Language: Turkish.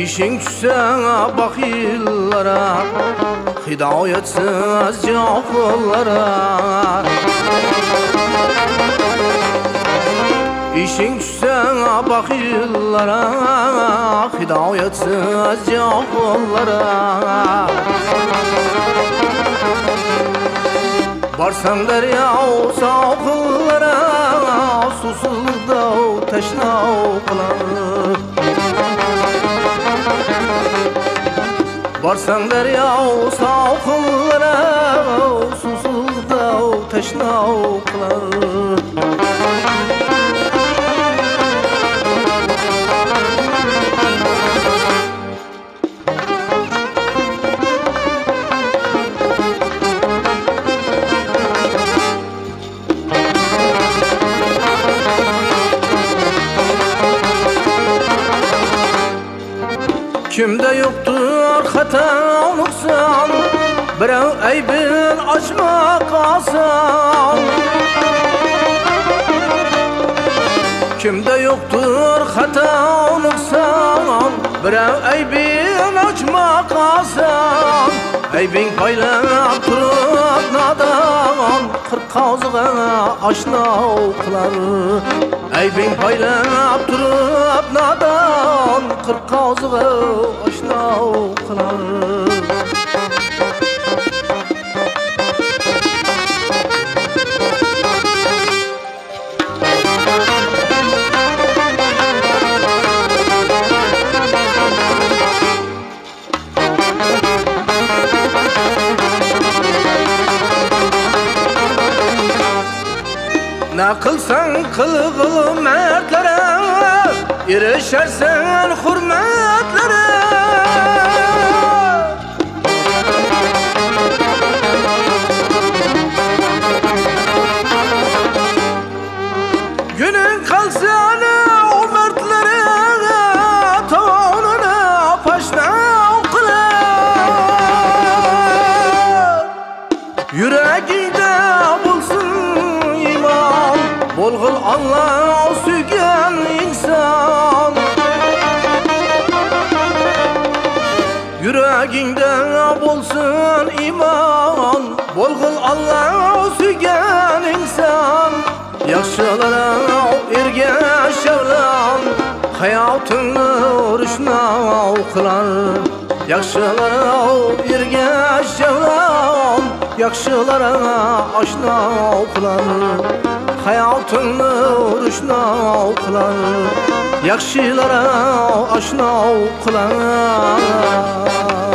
İşin düşse bakillara, hidayetsiz cahillara. İşin düşse bakillara, hidayetsiz cahillara. Barsan derya sahillara, susuzda teşna kılar. Barsan derya sahillara, susuzda teşna kılar. Kimde yoktur hata noksan, birov aybin ochmoq oson. Kimde yoktur hata noksan, birov aybin ochmoq oson. Aybing poylab turib nodon, qirq qoziga oshno qilar. Aybing poylab turib nodon, qirq qoziga oshno qilar. Ne kılsan kılgıl mertlere, erişersen hürmetlere. Günün kalsa o mertlere, tavanına paşna kılar. Yüreğinde bulsun iman, bolğul Allah sügen insan. Yüreğinde bolsun iman, bolğul Allah sügen insan. Yaxşılara ergashevlan, hayotini urushna qilar. Yaxşılara ergashevlan, yaxshilara oshno qilar. Hayotini urushna qilar, yaxshilara oshno qilar.